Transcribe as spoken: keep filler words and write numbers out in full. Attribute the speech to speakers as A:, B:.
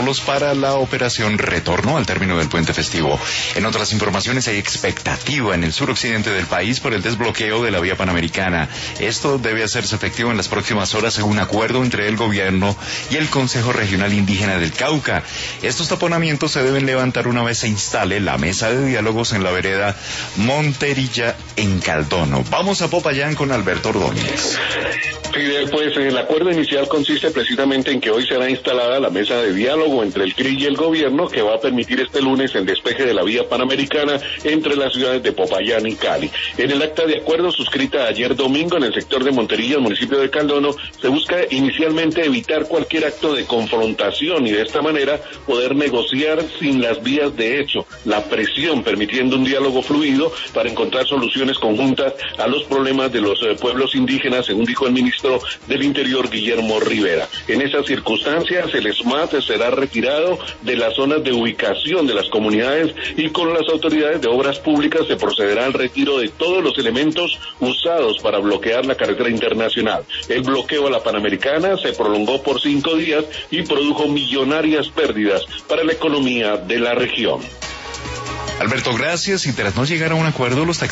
A: obstáculos para la operación retorno al término del puente festivo. En otras informaciones, hay expectativa en el suroccidente del país por el desbloqueo de la vía panamericana. Esto debe hacerse efectivo en las próximas horas según acuerdo entre el gobierno y el Consejo Regional Indígena del Cauca. Estos taponamientos se deben levantar una vez se instale la mesa de diálogos en la vereda Monterilla en Caldono. Vamos a Popayán con Alberto Ordóñez.
B: Fidel, pues el acuerdo inicial consiste precisamente en que hoy será instalada la mesa de diálogo entre el C R I y el gobierno, que va a permitir este lunes el despeje de la vía panamericana entre las ciudades de Popayán y Cali. En el acta de acuerdo suscrita ayer domingo en el sector de Monterilla, el municipio de Caldono, se busca inicialmente evitar cualquier acto de confrontación y de esta manera poder negociar sin las vías de hecho, la presión, permitiendo un diálogo fluido para encontrar soluciones conjuntas a los problemas de los eh, pueblos indígenas, según dijo el ministro del Interior, Guillermo Rivera. En esas circunstancias, el SMAT será retirado de las zonas de ubicación de las comunidades y con las autoridades de obras públicas se procederá al retiro de todos los elementos usados para bloquear la carretera internacional. El bloqueo a la Panamericana se prolongó por cinco días y produjo millonarias pérdidas para la economía de la región.
A: Alberto, gracias. Y tras no llegar a un acuerdo, los taxistas